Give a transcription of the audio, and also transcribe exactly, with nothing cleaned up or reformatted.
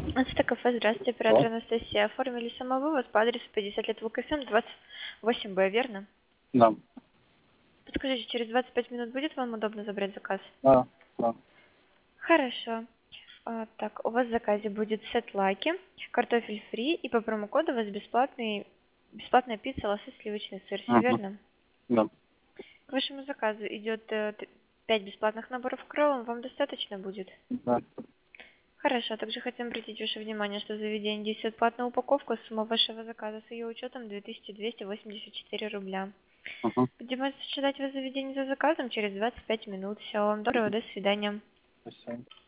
Это кафе, здравствуйте, оператор Алло? Анастасия. Оформили самовывоз по адресу пятьдесят лет ВКСМ, двадцать восемь Б, верно? Да. Подскажите, через двадцать пять минут будет вам удобно забрать заказ? Да, да. Хорошо. А, так, у вас в заказе будет сет лаки, картофель фри, и по промокоду у вас бесплатный, бесплатная пицца, лосось, сливочный сыр, все Угу. верно? Да. К вашему заказу идет пять бесплатных наборов кроллов, вам достаточно будет? Да. Хорошо, также хотим обратить ваше внимание, что заведение действует платная упаковка, сумма вашего заказа с ее учетом две тысячи двести восемьдесят четыре рубля. Угу. Будем ожидать вас в заведении за заказом через двадцать пять минут. Всего вам доброго, до свидания. Спасибо.